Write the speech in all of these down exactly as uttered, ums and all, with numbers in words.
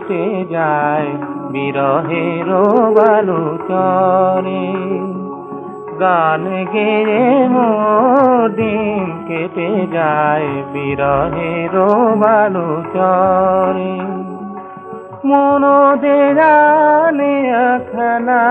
কেটে যায় বিরহের বালুচরে। গান গেয়ে মোর দিন কেটে যায় বিরহের বালুচরে। মন দেয়ালে একখানা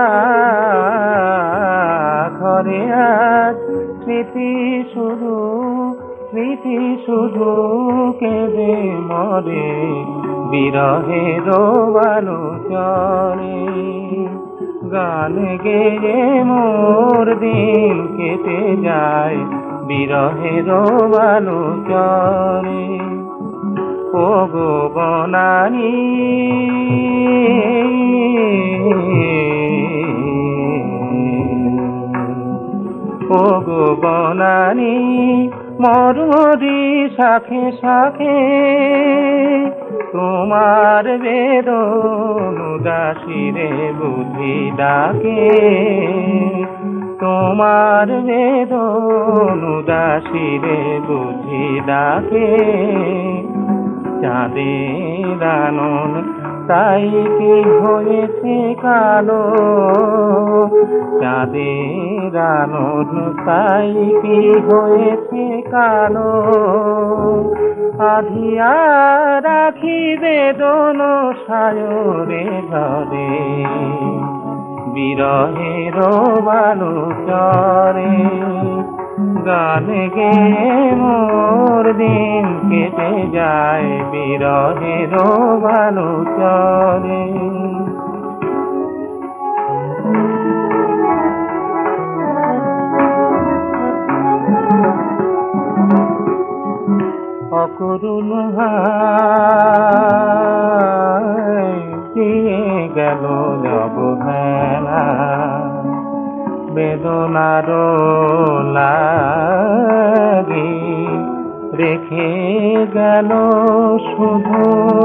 ঘরে আজ স্মৃতি শুধু, স্মৃতি শুধু কেঁদে মরে বিরহের বালুচরে। গান গেয়ে মোর দিন কেটে যায় বিরহের বালুচরে। ও গো বনানী ও গো বনানী মরুরি শাখে শাখে তোমার বেদন উদাসীরে বুঝি ডাকে। তোমার বেদন উদাসীরে বুঝি ডাকে। চাঁদের আনন তাই কি হয়েছে কালো, চাঁদের আনন তাই কি হয়েছে কালো। আধিয়া রাখি বেদন সায়রে ঘরে বিরহের বালুচরে। গান গেয়ে মোর দিন কেটে যায় বিরহের বালুচরে। অকরুণ হায় দিয়ে গেল অবহেলা, বেদনার লাগি রেখে গেল শুধু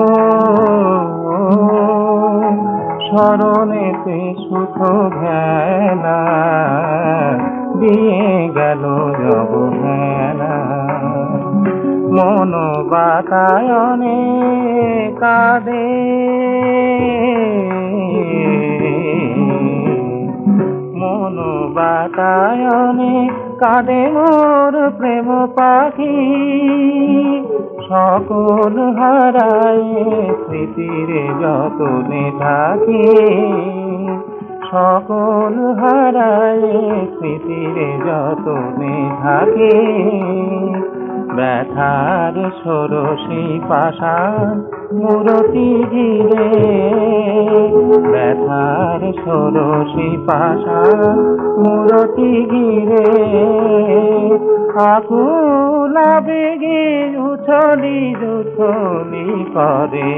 স্মরণেতে শুধু ভেলা দিয়ে গেল অবহেলা। মন বাতায়নে কাঁদে মন বাতায়নে কাঁদে মোর প্রেম পাখি। সকল হারায় স্মৃতির যতনে থাকি, সকল হারায় স্মৃতির যতনে থাকি। ব্যথার ষোড়শী পাষাণ মূরতি ঘিরে, ব্যথার ষোড়শী পাষাণ মূরতি ঘিরে। আকুল আবেগে উছলি উছলি করে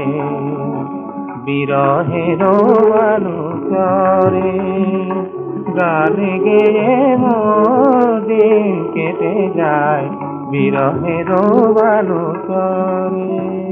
বিরহের বালুচরে। গান গেয়ে মোর দিন কেটে যায় বিরহের বালুচরে।